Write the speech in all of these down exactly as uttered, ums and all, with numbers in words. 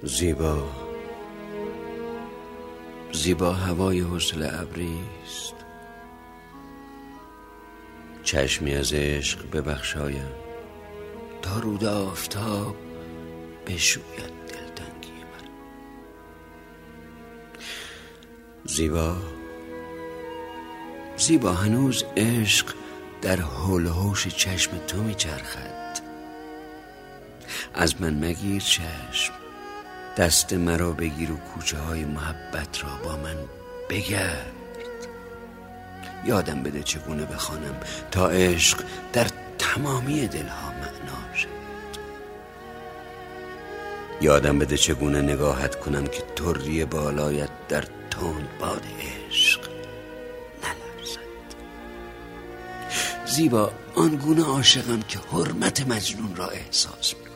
زیبا زیبا هوای حوصله ابریست، چشمی از عشق ببخشایم تا رود آفتاب بشوید دلتنگی من. زیبا زیبا هنوز عشق در حول و حوش چشم تو میچرخد. از من مگیر چشم، دست مرا بگیر و کوچه های محبت را با من بگرد. یادم بده چگونه بخوانم تا عشق در تمامی دلها معنا شد. یادم بده چگونه نگاهت کنم که طری بالایت در تند باد عشق نلرزد. زیبا آنگونه عاشقم که حرمت مجنون را احساس می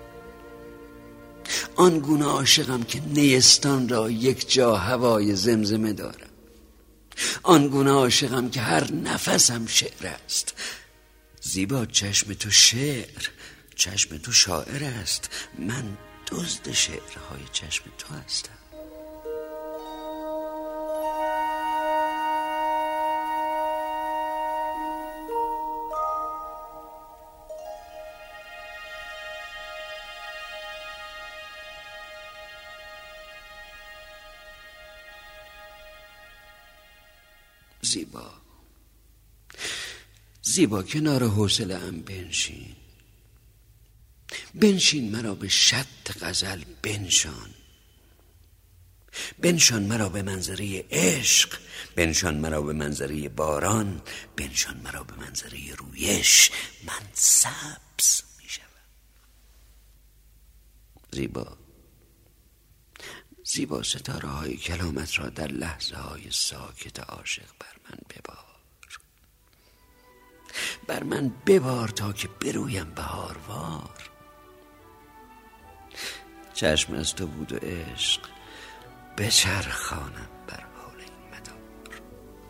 آنگونه عاشقم که نیستان را یک جا هوای زمزمه دارم. آنگونه عاشقم که هر نفسم شعر است. زیبا چشم تو شعر، چشم تو شاعر است. من دزد شعرهای چشم تو هستم. زیبا زیبا کنار حوصله ام بنشین بنشین مرا به شط غزل بنشان. بنشان مرا به منظره عشق، بنشان مرا به منظره باران، بنشان مرا به منظره رویش. من سبز می شوم. زیبا زیبا ستاره های کلامت را در لحظه های ساکت عاشق بر من ببار. بر من ببار تا که برویم بهاروار. چشم از تو بود و عشق بچرخانم بر حول این مدار.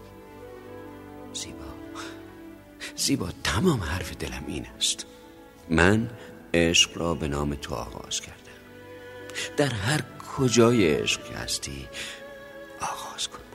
زیبا زیبا تمام حرف دلم این است. من عشق را به نام تو آغاز کردم. در هر کجای عشق هستی آغاز کن.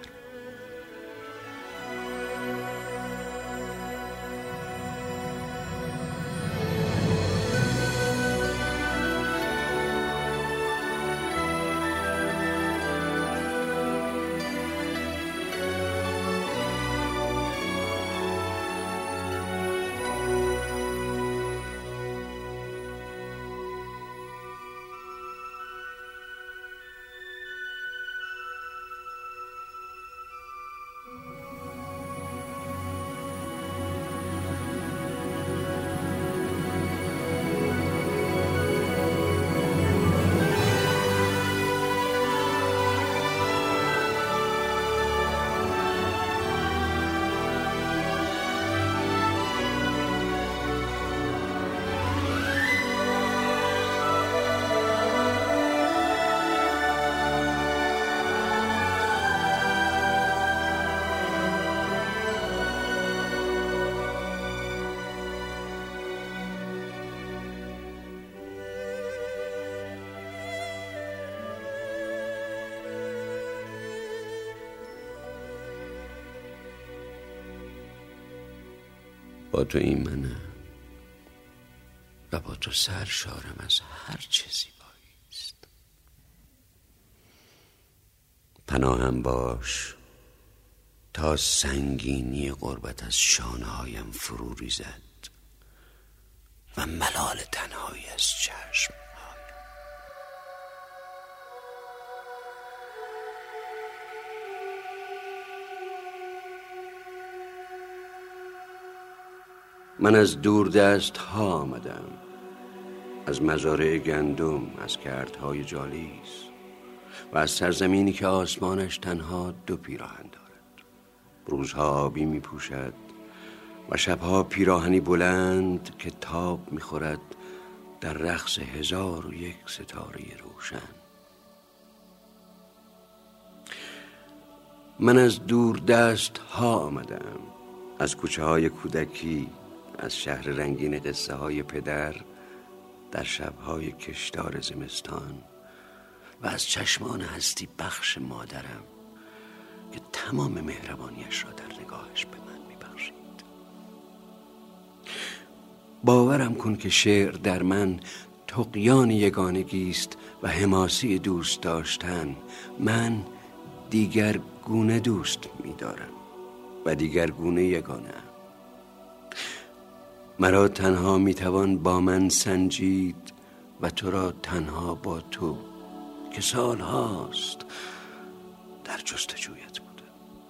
با تو این منم و با تو سرشارم از هر چه زیبایی است. پناهم باش تا سنگینی غربت از شانه هایم فرو ریزد و ملال تنهایی از چشم. من از دور دست ها آمدم، از مزارع گندم، از کردهای جالیز و از سرزمینی که آسمانش تنها دو پیراهن دارد. روزها آبی می پوشد و شبها پیراهنی بلند که تاب می خورد در رقص هزار و یک ستاره روشن. من از دور دست ها آمدم، از کوچه های کودکی، از شهر رنگین قصه های پدر در شبهای کشدار زمستان و از چشمان هستی بخش مادرم که تمام مهربانیش را در نگاهش به من میبخشید. باورم کن که شعر در من طغیان یگانگی است و حماسی دوست داشتن. من دیگر گونه دوست می‌دارم و دیگر گونه یگانه. مرا تنها میتوان با من سنجید و تو را تنها با تو که سال هاست در جستجویت بوده.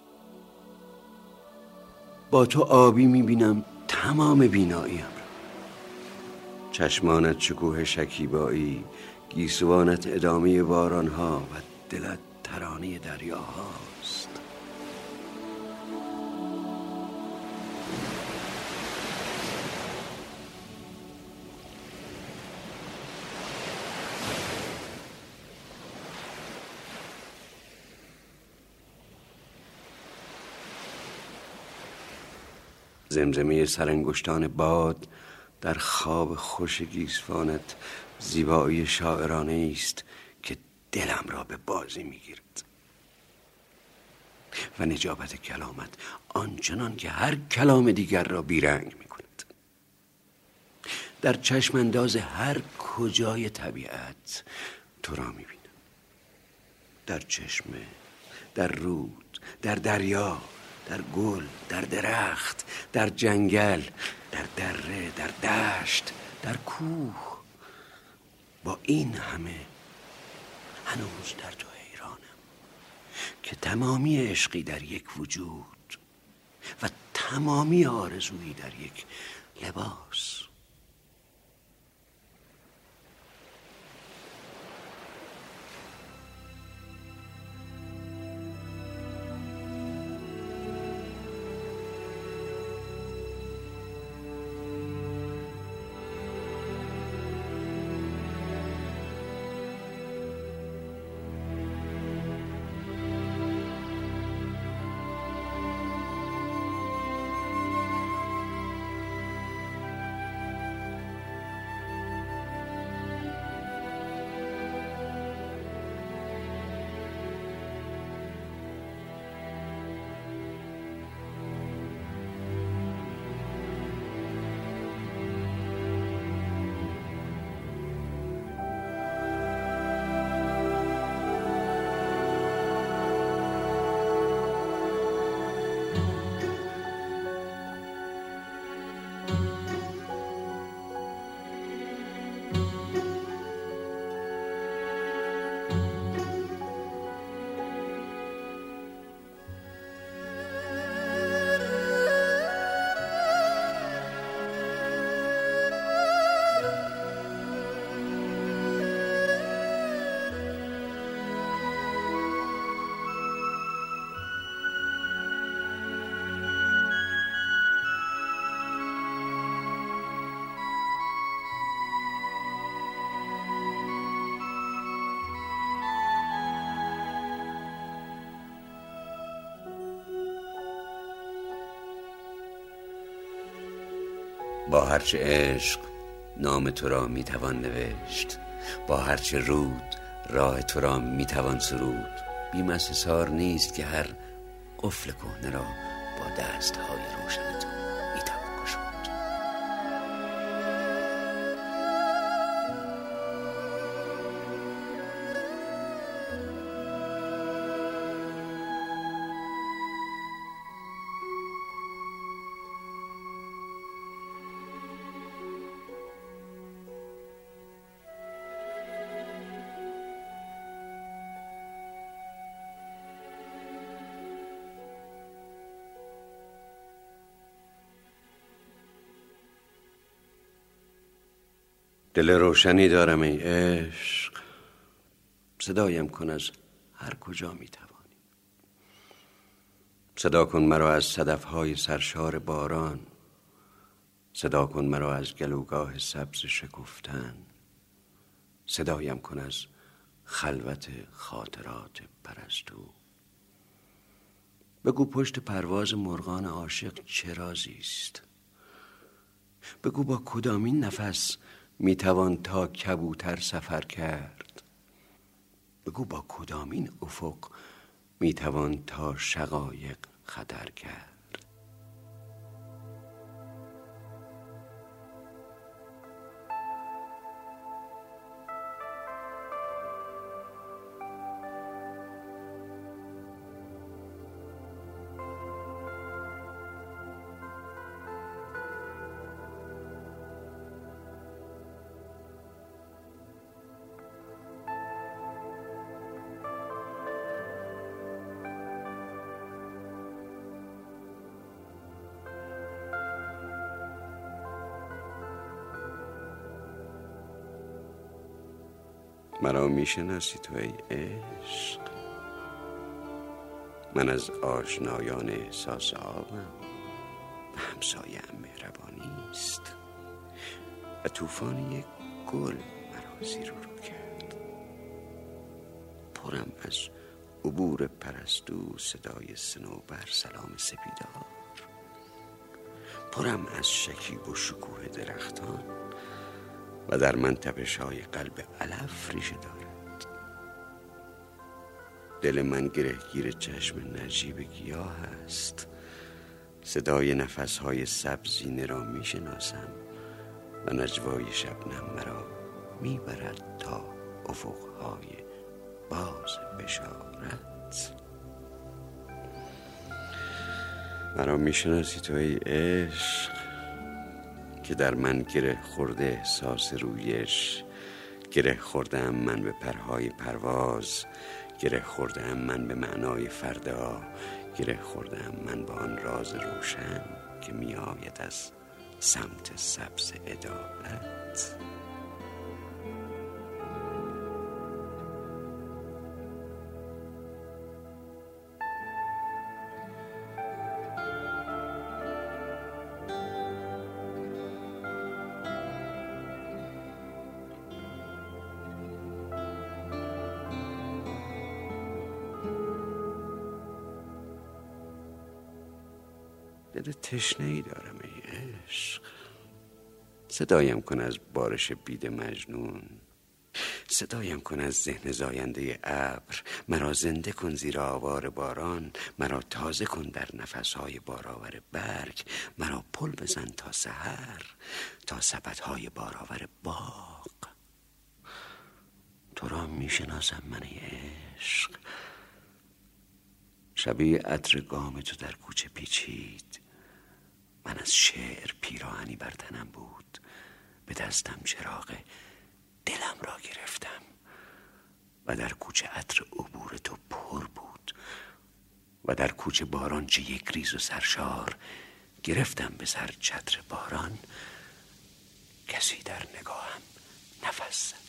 با تو آبی میبینم تمام بیناییم را. چشمانت شکوه شکیبایی، گیسوانت ادامه بارانها و دلت ترانه دریاهاست. زمزمه سرانگشتان باد در خواب خوش گیسوانت زیبایی شاعرانه است که دلم را به بازی میگیرد و نجابت کلامت آنچنان که هر کلام دیگر را بیرنگ میکند. در چشم انداز هر کجای طبیعت تو را میبینم، در چشمه، در رود، در دریا، در گل، در درخت، در جنگل، در دره، در دشت، در کوه. با این همه هنوز در تو حیرانم که تمامی عشقی در یک وجود و تمامی آرزویی در یک لباس. با هرچه عشق نام تو را میتوان نوشت، با هرچه رود راه تو را میتوان سرود. بیم از حصار نیست که هر قفل کهنه را با دستهای روشن تو میتوان گشود. دل روشنی دارم ای عشق، صدایم کن از هر کجا میتوانی. صدا کن مرا از صدفهای سرشار باران، صدا کن مرا از گلوگاه سبز شکفتن، صدایم کن از خلوت خاطرات پرستو. بگو پشت پرواز مرغان عاشق چه رازی است؟ بگو با کدامین نفس میتوان تا کبوتر سفر کرد؟ بگو با کدامین افق میتوان تا شقایق خطر کرد؟ مرا میشناسی تو ای عشق؟ من از آشنایان احساس آبم و همسایه‌ام مهربانیست و طوفان یک گل مرا زیر و رو کرد. پرم از عبور پرستو صدای صنوبر سلام سپیدار، پرم از شکیب و شکوه درختان و در من تپش‌های قلب علف ریشه دارد. دل من گرهگیر چشم نجیب گیاه است. صدای نفس‌های سبزینه را می‌شناسم و نجوای شبنم مرا میبرد تا افق‌های باز بشارت. مرا میشناسی تو ای عشق که در من گره خورده احساس رویش، گره خوردم من به پرهای پرواز، گره خوردم من به معنای فردا، گره خوردم من با آن راز روشن که می آید از سمت سبز عدالت. دل تشنه‌ای دارم ای عشق. صدایم کن از بارش بید مجنون، صدایم کن از ذهن زاینده ابر. مرا زنده کن زیر آوار باران، مرا تازه کن در نفسهای بارآور برگ. مرا پل بزن تا سحر، تا سبدهای بارآور باغ. تو را میشناسم من ای عشق. شبیه عطر گام تو در کوچه پیچید. من از شعر پیراهنی بر تنم بود، به دستم چراغ دلم را گرفتم و در کوچه عطر عبور تو پر بود و در کوچه باران چه یک ریز و سرشار. گرفتم به سر چتر باران، کسی در نگاهم نفس زد.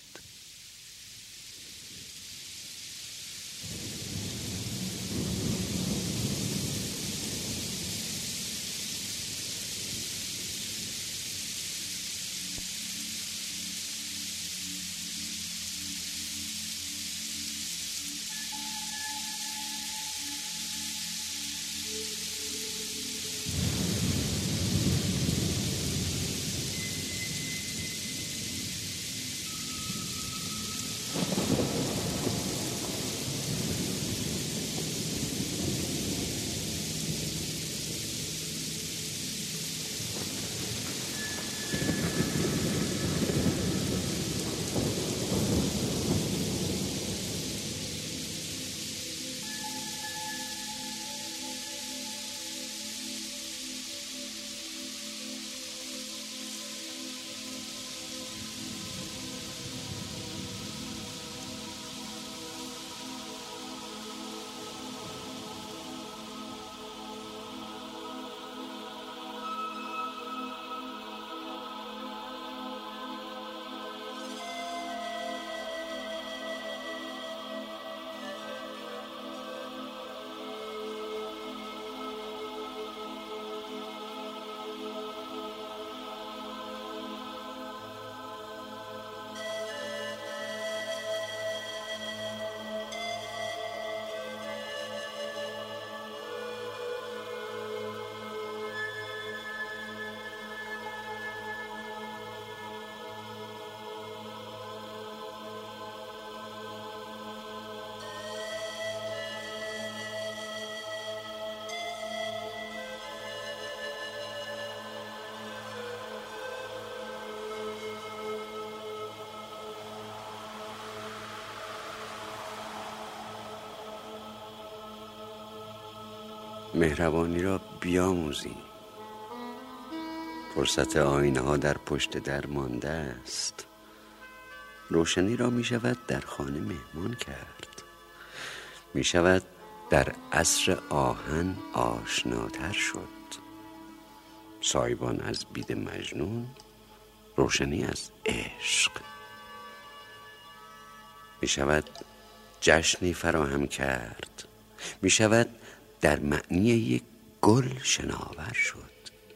مهربانی را بیاموزیم. فرصت آینه ها در پشت در مانده است. روشنی را می شود در خانه مهمان کرد. می شود در عصر آهن آشناتر شد. سایبان از بید مجنون، روشنی از عشق. می شود جشنی فراهم کرد. می شود در معنی یک گل شناور شد.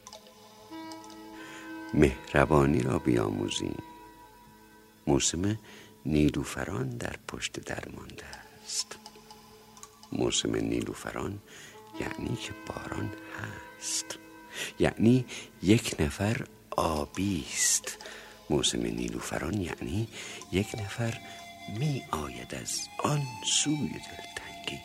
مهربانی را بیاموزیم. موسم نیلوفران در پشت در مانده است. موسم نیلوفران یعنی که باران هست، یعنی یک نفر آبی است. موسم نیلوفران یعنی یک نفر می آید از آن سوی دلتنگی.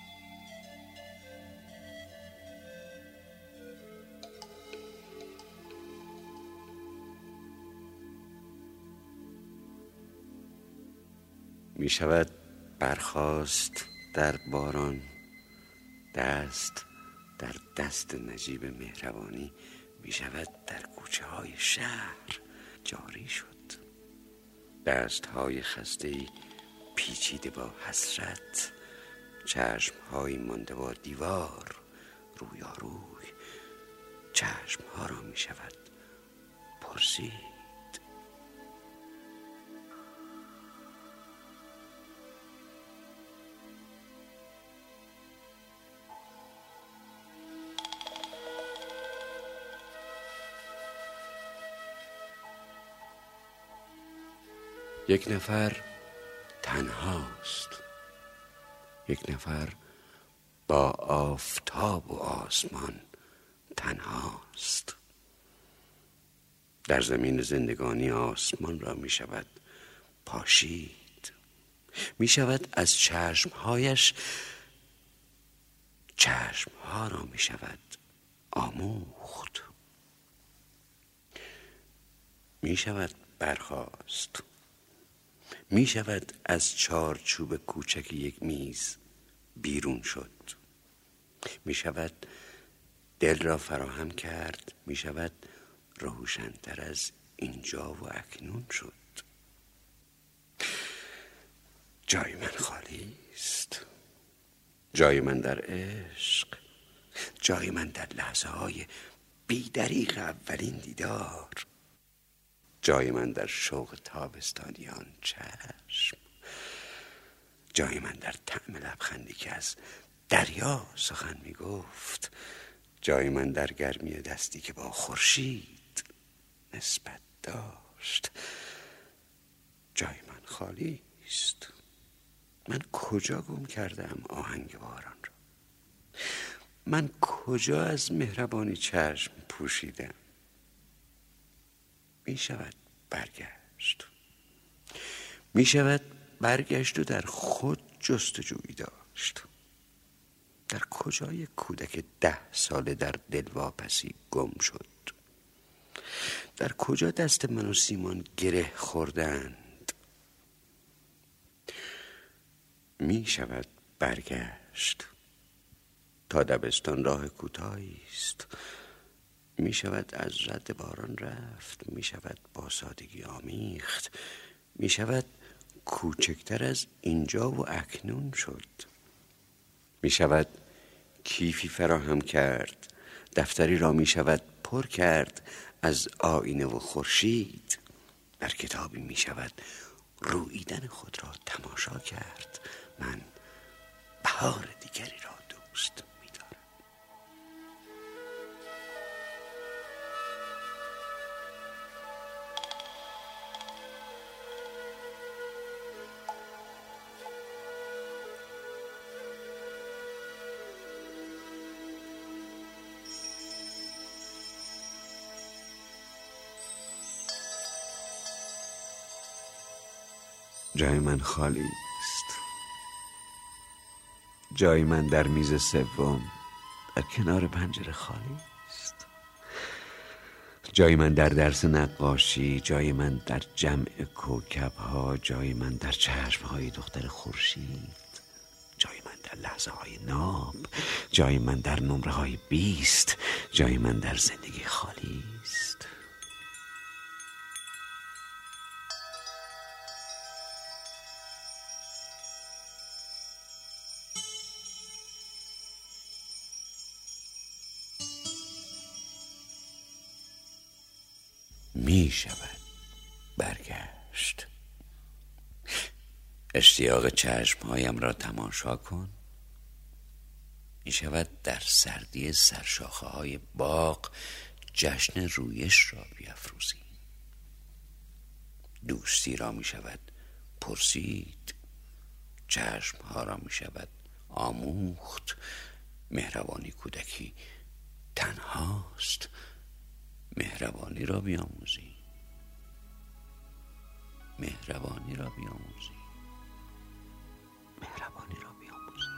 می شود برخاست در باران، دست در دست نجیب مهربانی می شود در کوچه های شهر جاری شد. دست های خسته‌ای پیچیده با حسرت، چشم های مانده با دیوار رویاروی، چشم ها را می شود پرسید. یک نفر تنهاست. یک نفر با آفتاب و آسمان تنهاست. در زمین زندگانی آسمان را می شود پاشید. می شود از چشمهایش چشمها را می شود آموخت. می شود برخاست. می شود از چارچوب کوچک یک میز بیرون شد. می شود دل را فراهم کرد. می شود روشن‌تر از اینجا و اکنون شد. جای من خالی است. جای من در عشق. جای من در لحظه های بی‌دریغ اولین دیدار. جای من در شوق تابستانیان چشم. جای من در طعم لبخندی که از دریا سخن می گفت. جای من در گرمی دستی که با خورشید نسبت داشت. جای من خالی است. من کجا گم کردم آهنگ باران را؟ من کجا از مهربانی چشم پوشیدم؟ می شود برگشت. می شود برگشت و در خود جستجویی داشت. در کجای کودک ده ساله در دلواپسی گم شد؟ در کجا دست من و سیمان گره خوردند؟ می شود برگشت. تا دبستان راه کوتاهی است. می شود از رد باران رفت. می شود با سادگی آمیخت. می شود کوچکتر از اینجا و اکنون شد. می شود کیفی فراهم کرد. دفتری را می شود پر کرد از آینه و خورشید. در کتابی می شود روییدن خود را تماشا کرد. من بهار دیگری را دوست می دارم. جای من خالی است. جای من در میز سوم در کنار پنجره خالی است. جای من در درس نقاشی. جای من در جمع کوکب ها. جای من در چشم های دختر خورشید. جای من در لحظه های ناب، جای من در نمره های بیست، جای من در زندگی خالی است. می شود برگشت. اشتیاق چشمهایم را تماشا کن. می شود در سردی سرشاخه های باغ جشن رویش را بیافروزی. دوستی را می شود پرسید، چشمها را می شود آموخت. مهربانی کودکی تنهاست، مهربانی را بیاموزی، مهربانی را بیاموزی، مهربانی را بیاموزی.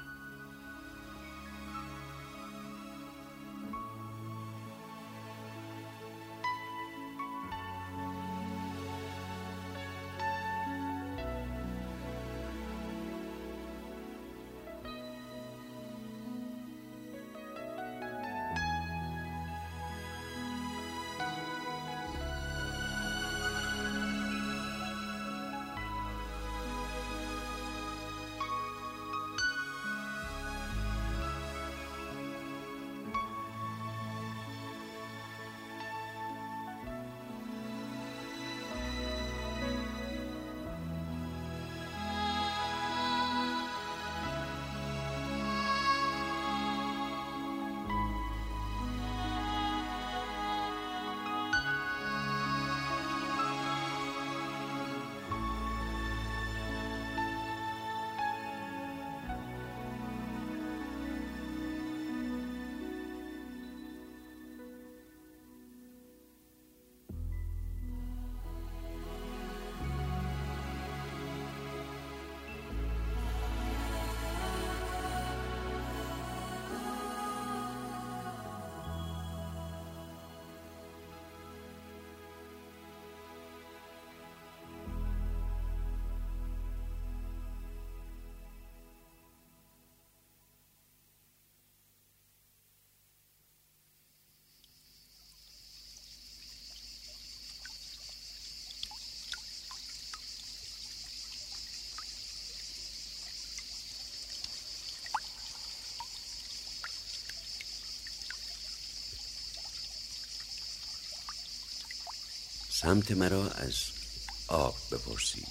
سمت مرا از آب بپرسید.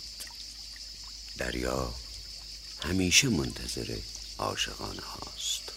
دریا همیشه منتظر عاشقانه هاست.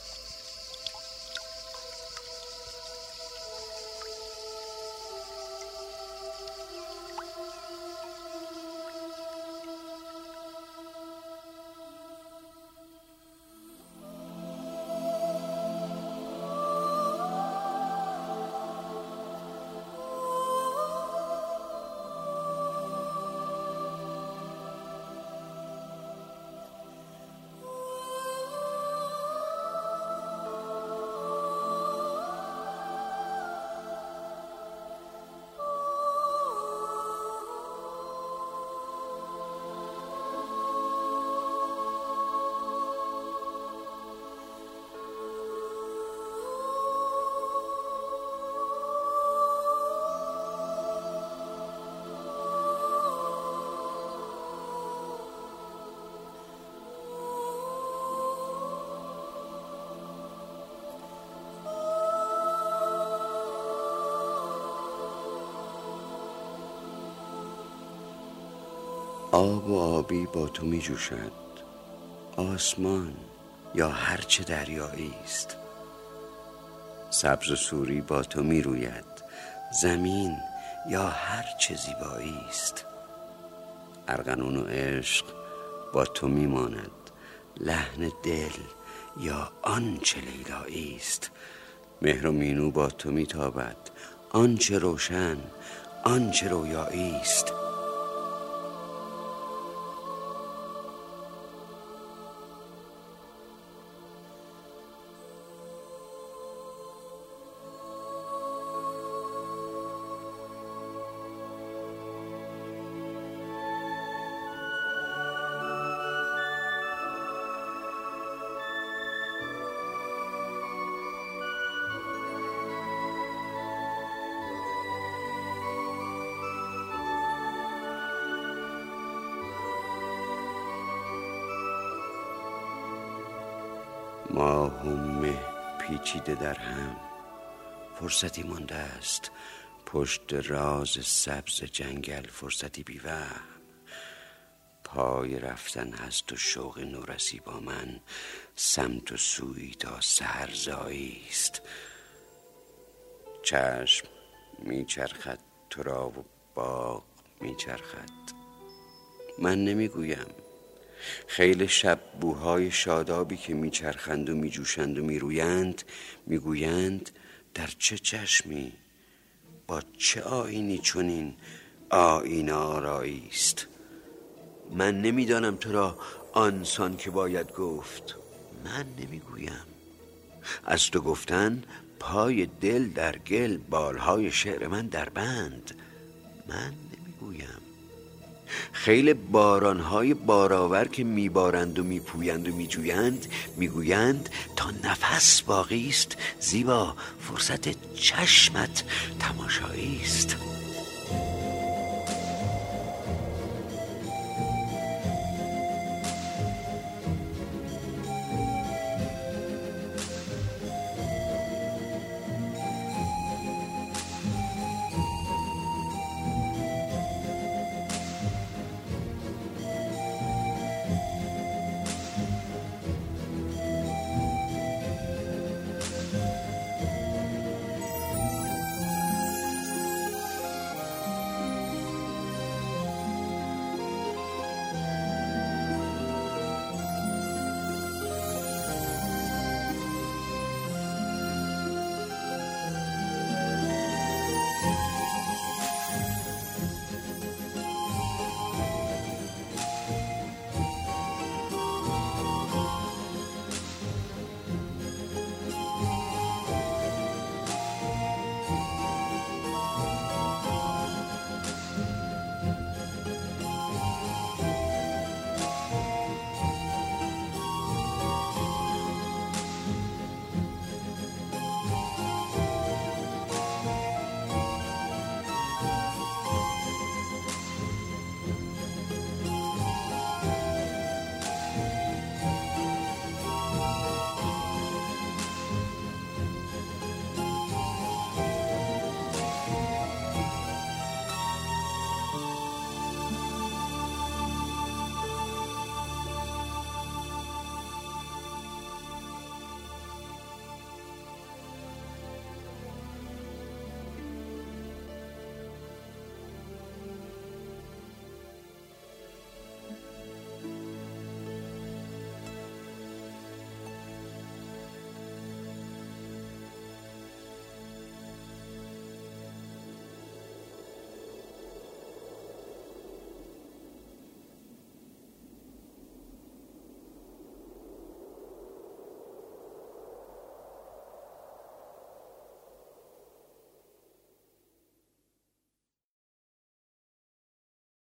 آب و آبی با تو می جوشد، آسمان یا هرچه دریایی است. سبز و سوری با تو می روید، زمین یا هرچه زیبایی است. ارغنون و عشق با تو می ماند، لحن دل یا آنچه لیلایی است. مهر و مینو با تو می تابد، آنچه روشن آنچه رویایی است. ماه و مه پیچیده در هم، فرصتی مانده است پشت راز سبز جنگل، فرصتی بی‌وهم. پای رفتن هست و شوق نورسی با من، سمت و سوی تا سحر زایی است. چشم میچرخد تو را و باغ میچرخد، من نمیگویم. خیل شب بوهای شادابی که میچرخند و میجوشند و میرویند میگویند در چه چشمی با چه آیینی چنین آیین آرایی است. من نمیدانم تو را آنسان که باید گفت، من نمیگویم. از تو گفتن پای دل در گل، بالهای شعر من در بند، من نمیگویم. خیل بارانهای بارآور که میبارند و میپویند و میجویند میگویند تا نفس باقی است زیبا، فرصت چشمت تماشایی است.